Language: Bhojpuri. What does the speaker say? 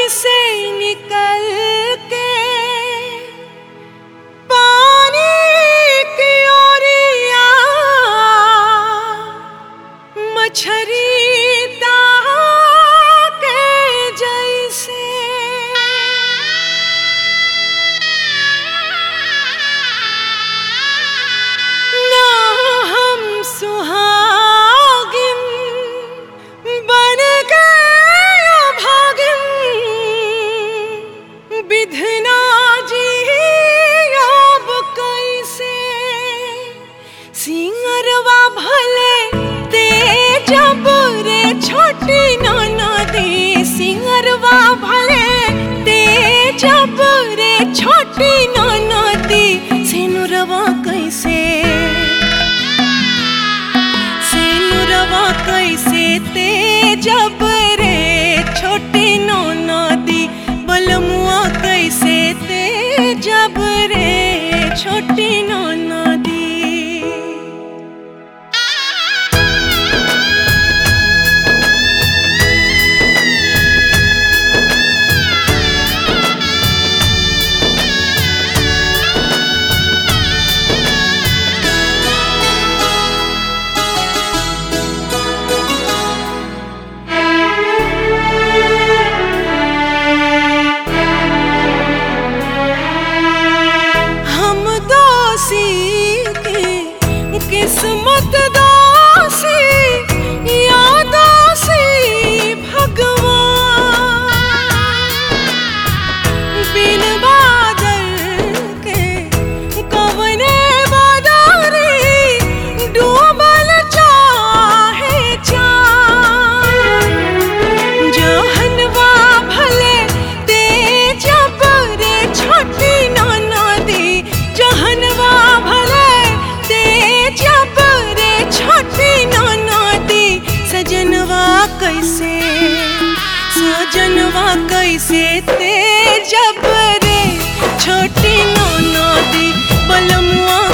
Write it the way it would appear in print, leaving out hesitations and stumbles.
से निकल के पानी की ओरिया मछरी के जैसे ना हम सुहागिन बन गए भागिन विधना जी अब कैसे सिंगरवा भले ते जब रे छोटी नदी सिंगरवा भले ते जब रे छोटी नदी सिनुरवा कैसे ते जब रे छोटी नदी बलमुआ कैसे ते जब रे छोटी नदी किस्मत दासी या दासी भगवान बिन बादल के कवने बादरी डूबल चाहे चाँद जहनवा भले ते जब रे छोटी नदी जहनवा भले जब रे छोटी नदी सजनवा कैसे ते जब रे छोटी नदी बलमुआ